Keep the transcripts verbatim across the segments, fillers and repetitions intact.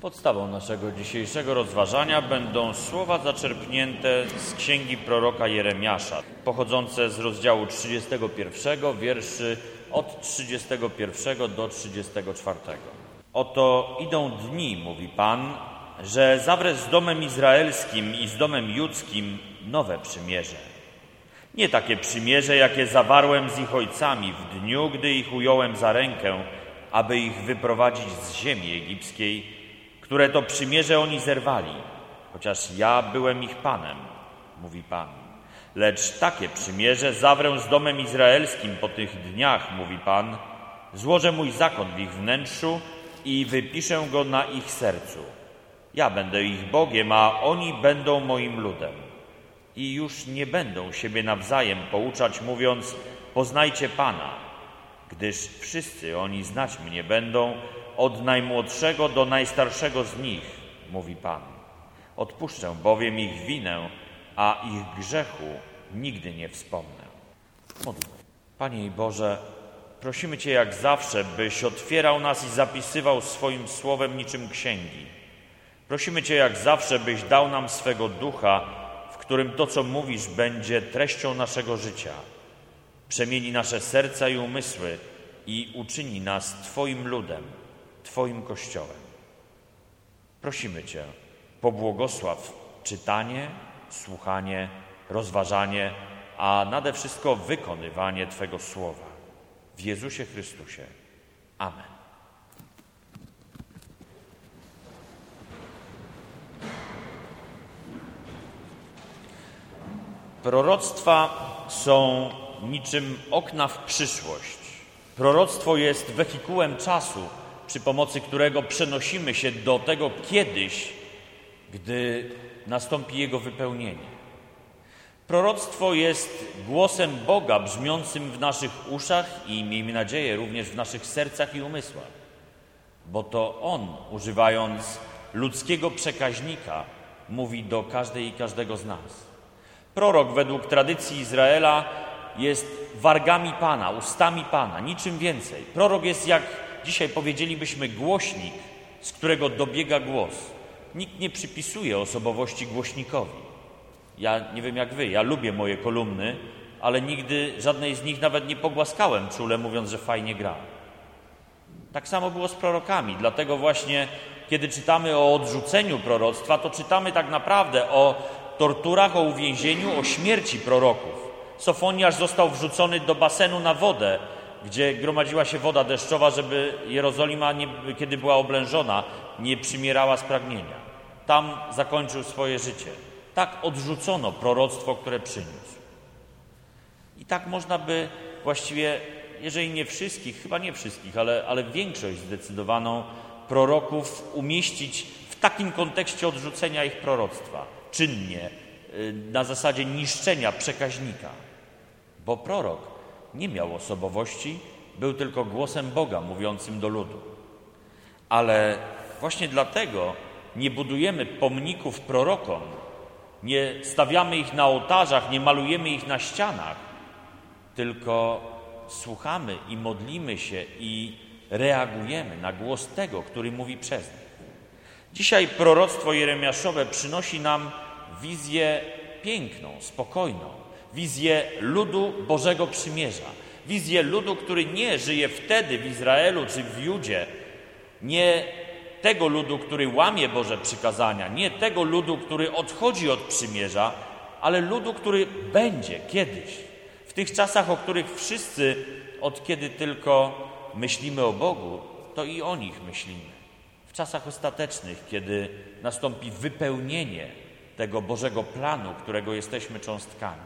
Podstawą naszego dzisiejszego rozważania będą słowa zaczerpnięte z księgi proroka Jeremiasza, pochodzące z rozdziału trzydziestego pierwszego, wierszy od trzydziestego pierwszego do trzydziestego czwartego. Oto idą dni, mówi Pan, że zawrę z domem izraelskim i z domem judzkim nowe przymierze. Nie takie przymierze, jakie zawarłem z ich ojcami w dniu, gdy ich ująłem za rękę, aby ich wyprowadzić z ziemi egipskiej, które to przymierze oni zerwali, chociaż ja byłem ich Panem, mówi Pan. Lecz takie przymierze zawrę z domem izraelskim po tych dniach, mówi Pan. Złożę mój zakon w ich wnętrzu i wypiszę go na ich sercu. Ja będę ich Bogiem, a oni będą moim ludem. I już nie będą siebie nawzajem pouczać, mówiąc: poznajcie Pana, gdyż wszyscy oni znać mnie będą, od najmłodszego do najstarszego z nich, mówi Pan. Odpuszczę bowiem ich winę, a ich grzechu nigdy nie wspomnę. Módlmy. Panie i Boże, prosimy Cię jak zawsze, byś otwierał nas i zapisywał swoim słowem niczym księgi. Prosimy Cię jak zawsze, byś dał nam swego ducha, w którym to, co mówisz, będzie treścią naszego życia. Przemieni nasze serca i umysły i uczyni nas Twoim ludem, Twoim Kościołem. Prosimy Cię, pobłogosław czytanie, słuchanie, rozważanie, a nade wszystko wykonywanie Twego słowa. W Jezusie Chrystusie. Amen. Proroctwa są niczym okna w przyszłość. Proroctwo jest wehikułem czasu, przy pomocy którego przenosimy się do tego kiedyś, gdy nastąpi jego wypełnienie. Proroctwo jest głosem Boga brzmiącym w naszych uszach i, miejmy nadzieję, również w naszych sercach i umysłach, bo to On, używając ludzkiego przekaźnika, mówi do każdej i każdego z nas. Prorok według tradycji Izraela jest wargami Pana, ustami Pana, niczym więcej. Prorok jest, jak dzisiaj powiedzielibyśmy, głośnik, z którego dobiega głos. Nikt nie przypisuje osobowości głośnikowi. Ja nie wiem jak wy, ja lubię moje kolumny, ale nigdy żadnej z nich nawet nie pogłaskałem czule, mówiąc, że fajnie gra. Tak samo było z prorokami, dlatego właśnie, kiedy czytamy o odrzuceniu proroctwa, to czytamy tak naprawdę o torturach, o uwięzieniu, o śmierci proroków. Sofoniasz został wrzucony do basenu na wodę, gdzie gromadziła się woda deszczowa, żeby Jerozolima, nie, kiedy była oblężona, nie przymierała z pragnienia. Tam zakończył swoje życie. Tak odrzucono proroctwo, które przyniósł. I tak można by właściwie, jeżeli nie wszystkich, chyba nie wszystkich, ale, ale większość zdecydowaną proroków umieścić w takim kontekście odrzucenia ich proroctwa. Czynnie, na zasadzie niszczenia przekaźnika. Bo prorok nie miał osobowości, był tylko głosem Boga mówiącym do ludu. Ale właśnie dlatego nie budujemy pomników prorokom, nie stawiamy ich na ołtarzach, nie malujemy ich na ścianach, tylko słuchamy i modlimy się i reagujemy na głos tego, który mówi przez nich. Dzisiaj proroctwo jeremiaszowe przynosi nam wizję piękną, spokojną, wizję ludu Bożego Przymierza, wizję ludu, który nie żyje wtedy w Izraelu czy w Judzie, nie tego ludu, który łamie Boże przykazania, nie tego ludu, który odchodzi od przymierza, ale ludu, który będzie kiedyś, w tych czasach, o których wszyscy, od kiedy tylko myślimy o Bogu, to i o nich myślimy. W czasach ostatecznych, kiedy nastąpi wypełnienie tego Bożego planu, którego jesteśmy cząstkami.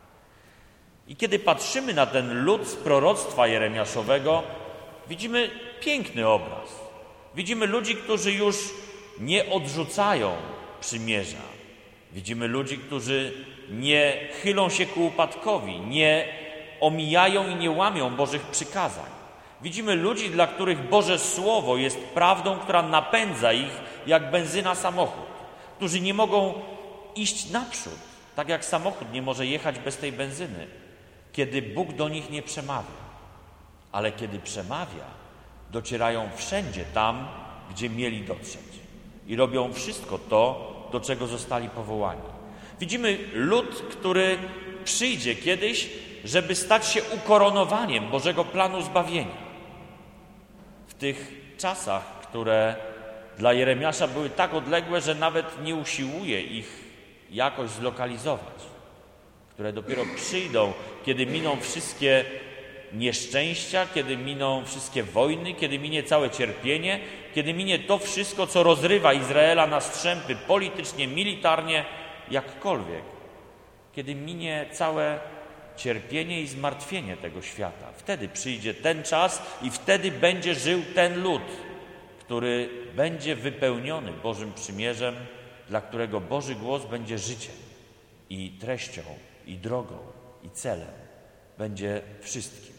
I kiedy patrzymy na ten lud z proroctwa jeremiaszowego, widzimy piękny obraz. Widzimy ludzi, którzy już nie odrzucają przymierza. Widzimy ludzi, którzy nie chylą się ku upadkowi, nie omijają i nie łamią Bożych przykazań. Widzimy ludzi, dla których Boże Słowo jest prawdą, która napędza ich jak benzyna samochód, którzy nie mogą iść naprzód, tak jak samochód nie może jechać bez tej benzyny, kiedy Bóg do nich nie przemawia. Ale kiedy przemawia, docierają wszędzie tam, gdzie mieli dotrzeć. i robią wszystko to, do czego zostali powołani. Widzimy lud, który przyjdzie kiedyś, żeby stać się ukoronowaniem Bożego planu zbawienia. W tych czasach, które dla Jeremiasza były tak odległe, że nawet nie usiłuje ich jakoś zlokalizować, które dopiero przyjdą, kiedy miną wszystkie nieszczęścia, kiedy miną wszystkie wojny, kiedy minie całe cierpienie, kiedy minie to wszystko, co rozrywa Izraela na strzępy politycznie, militarnie, jakkolwiek. Kiedy minie całe cierpienie i zmartwienie tego świata. Wtedy przyjdzie ten czas i wtedy będzie żył ten lud, który będzie wypełniony Bożym przymierzem, dla którego Boży głos będzie życiem i treścią, i drogą, i celem. Będzie wszystkim.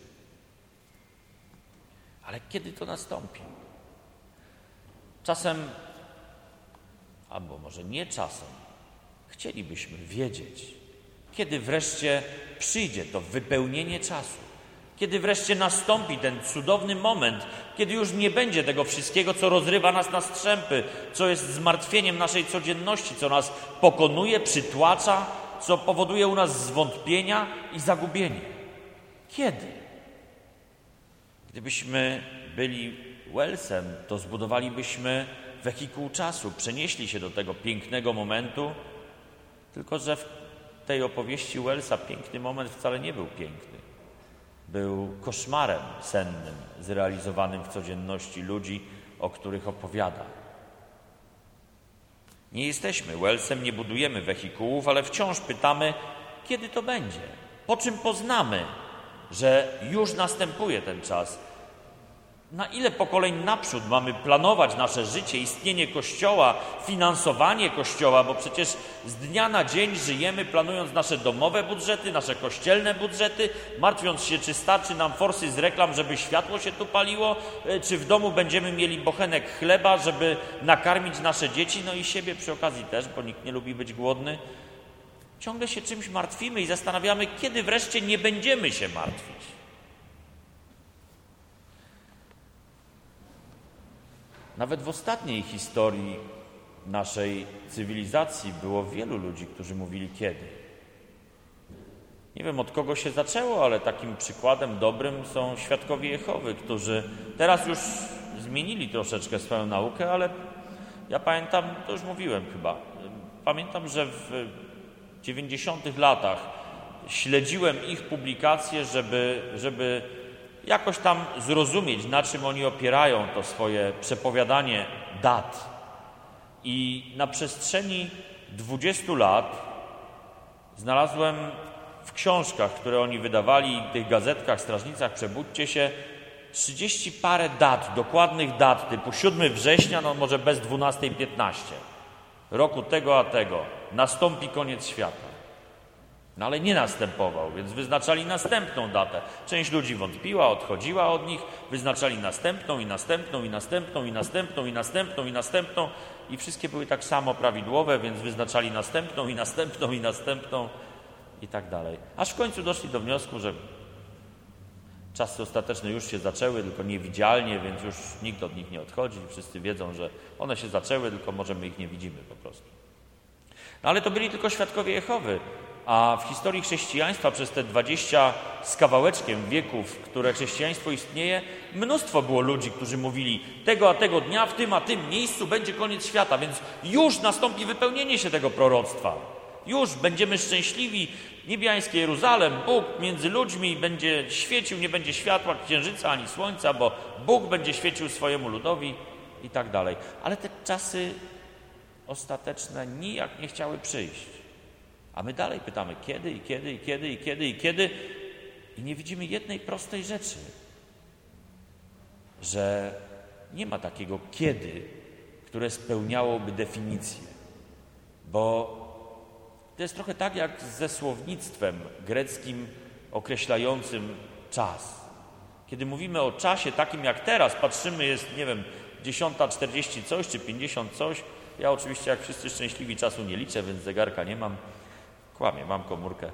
Ale kiedy to nastąpi? Czasem, albo może nie czasem, chcielibyśmy wiedzieć, kiedy wreszcie przyjdzie to wypełnienie czasu, kiedy wreszcie nastąpi ten cudowny moment, kiedy już nie będzie tego wszystkiego, co rozrywa nas na strzępy, co jest zmartwieniem naszej codzienności, co nas pokonuje, przytłacza, co powoduje u nas zwątpienia i zagubienie. Kiedy? Gdybyśmy byli Wellsem, to zbudowalibyśmy wehikuł czasu, przenieśli się do tego pięknego momentu, tylko że w tej opowieści Wellsa piękny moment wcale nie był piękny. Był koszmarem sennym, zrealizowanym w codzienności ludzi, o których opowiada. Nie jesteśmy Wellsem, nie budujemy wehikułów, ale wciąż pytamy, kiedy to będzie? Po czym poznamy, że już następuje ten czas? Na ile pokoleń naprzód mamy planować nasze życie, istnienie Kościoła, finansowanie Kościoła, bo przecież z dnia na dzień żyjemy, planując nasze domowe budżety, nasze kościelne budżety, martwiąc się, czy starczy nam forsy z reklam, żeby światło się tu paliło, czy w domu będziemy mieli bochenek chleba, żeby nakarmić nasze dzieci, no i siebie przy okazji też, bo nikt nie lubi być głodny. Ciągle się czymś martwimy i zastanawiamy, kiedy wreszcie nie będziemy się martwić. Nawet w ostatniej historii naszej cywilizacji było wielu ludzi, którzy mówili kiedy. Nie wiem, od kogo się zaczęło, ale takim przykładem dobrym są świadkowie Jehowy, którzy teraz już zmienili troszeczkę swoją naukę, ale ja pamiętam, to już mówiłem chyba, pamiętam, że w dziewięćdziesiątych latach śledziłem ich publikacje, żeby, żeby jakoś tam zrozumieć, na czym oni opierają to swoje przepowiadanie dat. I na przestrzeni dwudziestu lat znalazłem w książkach, które oni wydawali, w tych gazetkach, strażnicach, przebudźcie się, trzydzieści parę dat, dokładnych dat, typu siódmego września, no może bez dwunastej piętnaście, roku tego a tego, nastąpi koniec świata. No ale nie następował, więc wyznaczali następną datę. Część ludzi wątpiła, odchodziła od nich, wyznaczali następną i następną i następną i następną i następną i następną i wszystkie były tak samo prawidłowe, więc wyznaczali następną i następną i następną i tak dalej. Aż w końcu doszli do wniosku, że czasy ostateczne już się zaczęły, tylko niewidzialnie, więc już nikt od nich nie odchodzi. Wszyscy wiedzą, że one się zaczęły, tylko może my ich nie widzimy po prostu. No ale to byli tylko świadkowie Jehowy. A w historii chrześcijaństwa przez te dwadzieścia z kawałeczkiem wieków, które chrześcijaństwo istnieje, mnóstwo było ludzi, którzy mówili, tego a tego dnia w tym a tym miejscu będzie koniec świata, więc już nastąpi wypełnienie się tego proroctwa. Już będziemy szczęśliwi, niebiański Jeruzalem, Bóg między ludźmi będzie świecił, nie będzie światła, księżyca ani słońca, bo Bóg będzie świecił swojemu ludowi i tak dalej. Ale te czasy ostateczne nijak nie chciały przyjść. A my dalej pytamy, kiedy i kiedy i kiedy i kiedy i kiedy i nie widzimy jednej prostej rzeczy, że nie ma takiego kiedy, które spełniałoby definicję. Bo to jest trochę tak jak ze słownictwem greckim określającym czas. Kiedy mówimy o czasie takim jak teraz, patrzymy, jest, nie wiem, dziesiąta czterdzieści coś czy pięćdziesiąt coś. Ja oczywiście jak wszyscy szczęśliwi czasu nie liczę, więc zegarka nie mam. Kłamie, mam komórkę.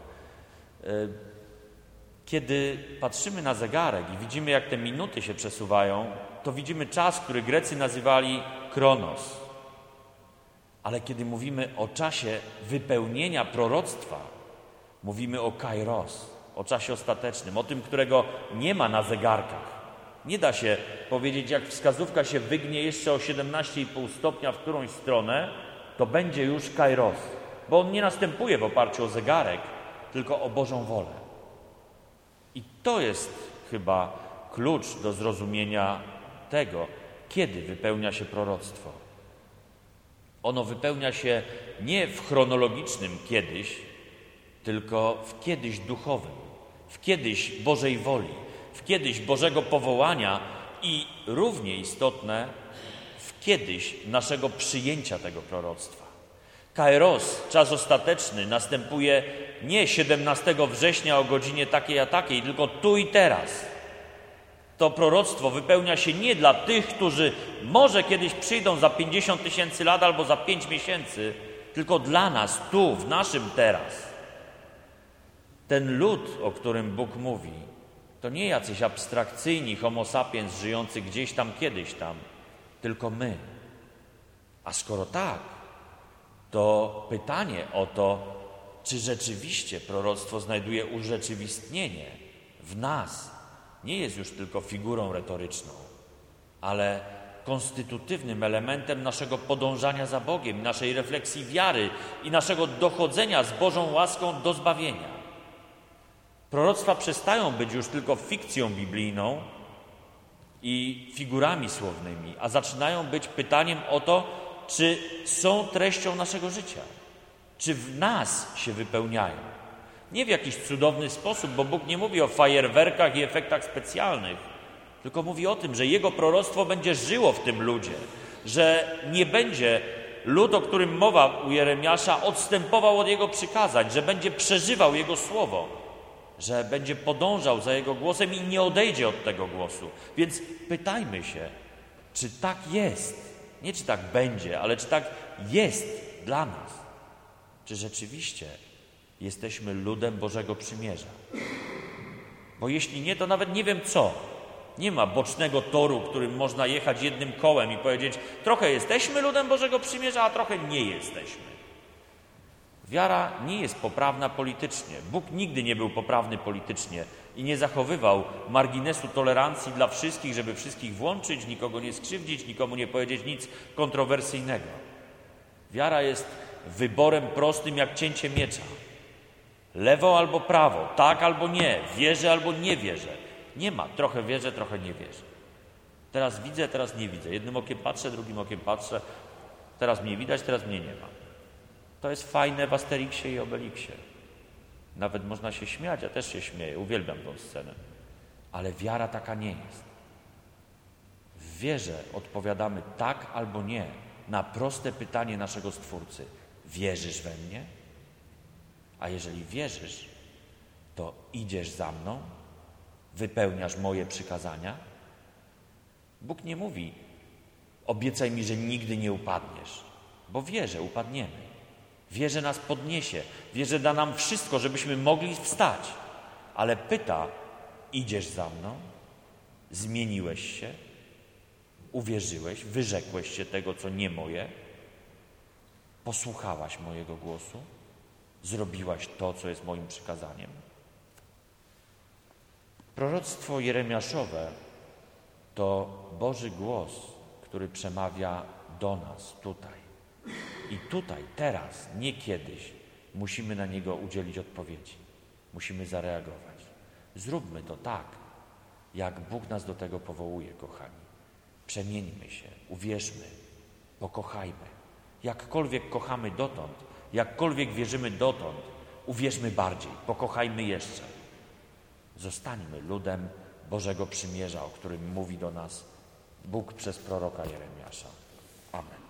Kiedy patrzymy na zegarek i widzimy, jak te minuty się przesuwają, to widzimy czas, który Grecy nazywali kronos. Ale kiedy mówimy o czasie wypełnienia proroctwa, mówimy o kairos, o czasie ostatecznym, o tym, którego nie ma na zegarkach. Nie da się powiedzieć, jak wskazówka się wygnie jeszcze o siedemnaście i pół stopnia w którąś stronę, to będzie już kairos, bo on nie następuje w oparciu o zegarek, tylko o Bożą wolę. I to jest chyba klucz do zrozumienia tego, kiedy wypełnia się proroctwo. Ono wypełnia się nie w chronologicznym kiedyś, tylko w kiedyś duchowym, w kiedyś Bożej woli, w kiedyś Bożego powołania i równie istotne, w kiedyś naszego przyjęcia tego proroctwa. Kairos, czas ostateczny, następuje nie siedemnastego września o godzinie takiej a takiej, tylko tu i teraz. To proroctwo wypełnia się nie dla tych, którzy może kiedyś przyjdą za pięćdziesiąt tysięcy lat albo za pięć miesięcy, tylko dla nas, tu, w naszym teraz. Ten lud, o którym Bóg mówi, to nie jacyś abstrakcyjni homo sapiens żyjący gdzieś tam, kiedyś tam, tylko my. A skoro tak, to pytanie o to, czy rzeczywiście proroctwo znajduje urzeczywistnienie w nas, nie jest już tylko figurą retoryczną, ale konstytutywnym elementem naszego podążania za Bogiem, naszej refleksji wiary i naszego dochodzenia z Bożą łaską do zbawienia. Proroctwa przestają być już tylko fikcją biblijną i figurami słownymi, a zaczynają być pytaniem o to, czy są treścią naszego życia, czy w nas się wypełniają. Nie w jakiś cudowny sposób, bo Bóg nie mówi o fajerwerkach i efektach specjalnych, tylko mówi o tym, że Jego proroctwo będzie żyło w tym ludzie, że nie będzie lud, o którym mowa u Jeremiasza, odstępował od Jego przykazań, że będzie przeżywał Jego słowo, że będzie podążał za Jego głosem i nie odejdzie od tego głosu. Więc pytajmy się, czy tak jest, nie czy tak będzie, ale czy tak jest dla nas, czy rzeczywiście jesteśmy ludem Bożego Przymierza. Bo jeśli nie, to nawet nie wiem co. Nie ma bocznego toru, którym można jechać jednym kołem i powiedzieć, trochę jesteśmy ludem Bożego Przymierza, a trochę nie jesteśmy. Wiara nie jest poprawna politycznie. Bóg nigdy nie był poprawny politycznie i nie zachowywał marginesu tolerancji dla wszystkich, żeby wszystkich włączyć, nikogo nie skrzywdzić, nikomu nie powiedzieć nic kontrowersyjnego. Wiara jest wyborem prostym jak cięcie miecza. Lewo albo prawo, tak albo nie, wierzę albo nie wierzę. Nie ma, trochę wierzę, trochę nie wierzę. Teraz widzę, teraz nie widzę. Jednym okiem patrzę, drugim okiem patrzę. Teraz mnie widać, teraz mnie nie ma. To jest fajne w Asterixie i Obelixie. Nawet można się śmiać, ja też się śmieję, uwielbiam tą scenę. Ale wiara taka nie jest. W wierze odpowiadamy tak albo nie na proste pytanie naszego Stwórcy. Wierzysz we mnie? A jeżeli wierzysz, to idziesz za mną? Wypełniasz moje przykazania? Bóg nie mówi, obiecaj mi, że nigdy nie upadniesz, bo wie, że upadniemy. Wie, że nas podniesie, wie, że da nam wszystko, żebyśmy mogli wstać. Ale pyta, idziesz za mną? Zmieniłeś się? Uwierzyłeś? Wyrzekłeś się tego, co nie moje? Posłuchałaś mojego głosu? Zrobiłaś to, co jest moim przykazaniem? Proroctwo jeremiaszowe to Boży głos, który przemawia do nas tutaj. I tutaj, teraz, nie kiedyś, musimy na niego udzielić odpowiedzi. Musimy zareagować. Zróbmy to tak, jak Bóg nas do tego powołuje, kochani. Przemieńmy się, uwierzmy, pokochajmy. Jakkolwiek kochamy dotąd, jakkolwiek wierzymy dotąd, uwierzmy bardziej, pokochajmy jeszcze. Zostańmy ludem Bożego Przymierza, o którym mówi do nas Bóg przez proroka Jeremiasza. Amen.